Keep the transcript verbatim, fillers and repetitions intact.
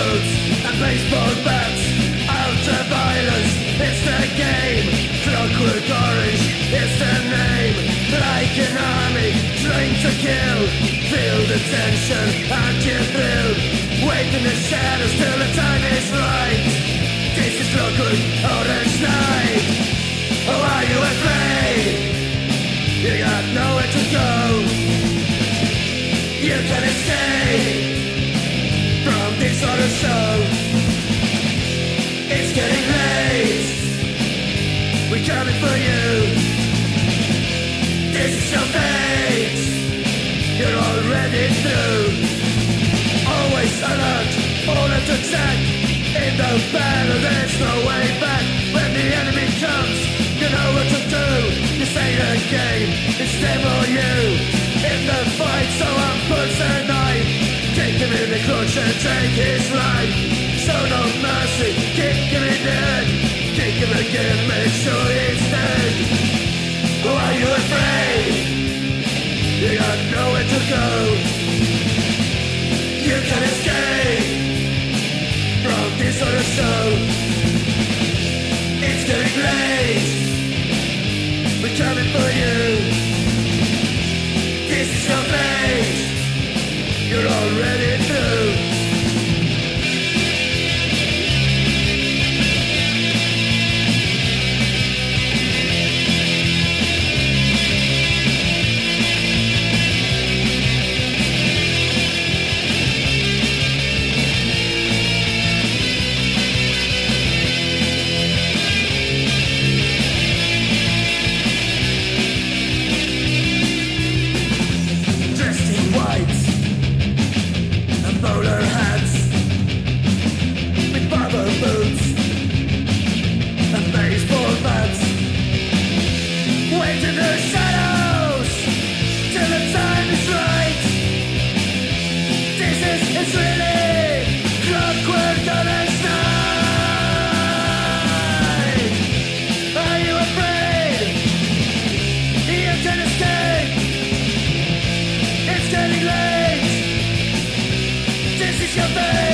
boots and baseball bats. Ultra-violence, it's the game. Clockwork Orange, it's the name. Like an army, trained to kill. Feel the tension and you thrill. Wait in the shadows till the time is right. This is Clockwork Orange night. Oh, are you afraid? You got nowhere to go. You can escape from this horror show. It's getting late. We're coming for you. This is your fate. You're already through. Always alert, order to attack. In the battle there's no way back. When the enemy comes, you know what to do. You say the game, it's them or you. In the fight, so I'm puts a knife. Kick him in the clutch and take his life. Show no mercy, kick him in the head. Kick him again, make sure he's dead. Who are you afraid? You got nowhere to go. You can escape from this sort of show. It's getting late. We're coming for you. This is your fate. You're already through. Your face.